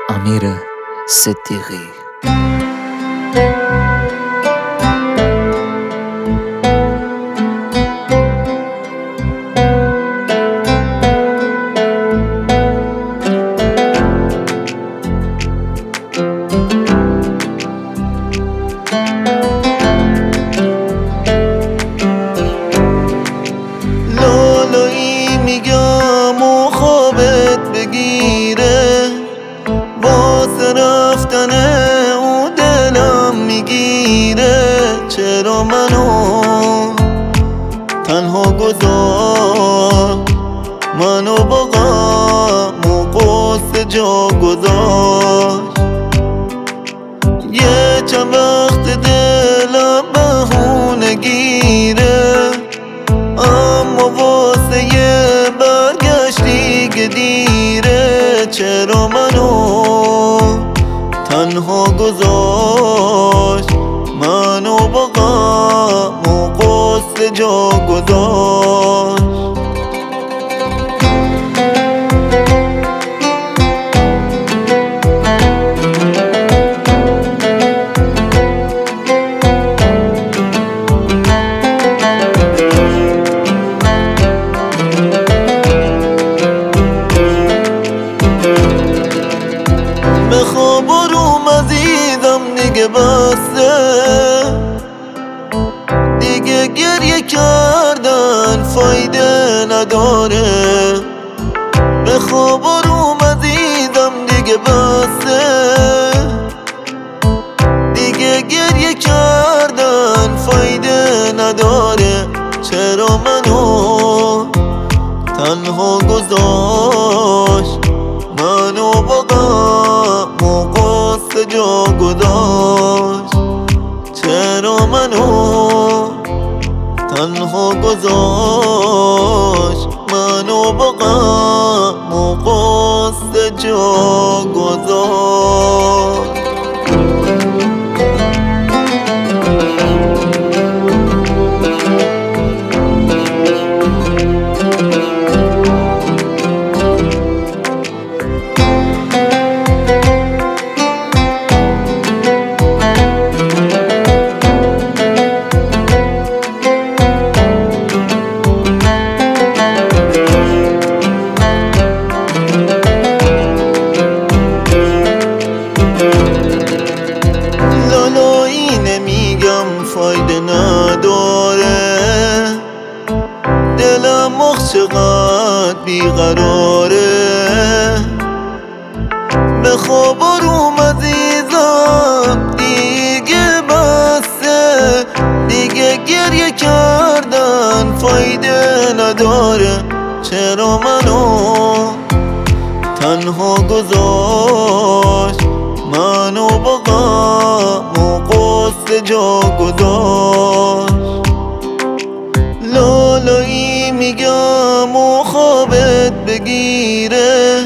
امیر صدیقی. لالایی میگم و خوابت بگیره، واسه رفتن او دلم میگیره. چرا منو تنها گذار، منو با غم و غصه جا گذاشت. یه چند وقت دلم بهونه گیره، اما واسه یه برگشت دیگه دیره. چرا منو تنها گذاشت، منو با غم و غصه جا گذاشت. بخواب بروم عزیزم دیگه بسته، دیگه گریه کردن فایده نداره. بخواب بروم عزیزم دیگه بسته، دیگه گریه کردن فایده نداره. چرا منو تنها گذاشت، منو با غم و غصه جا گذاشت. چرا منو تنها گذاشت، منو با غم و غصه جا گذاشت. لالایی نمیگم فایده نداره، دلم مخ چقدر بیقراره. بخواب بروم عزیزم دیگه بسته، دیگه گریه کردن فایده نداره. چرا منو تنها گذاشت، منو با غم و غصه جا گذاشت. لالایی میگم و خوابت بگیره،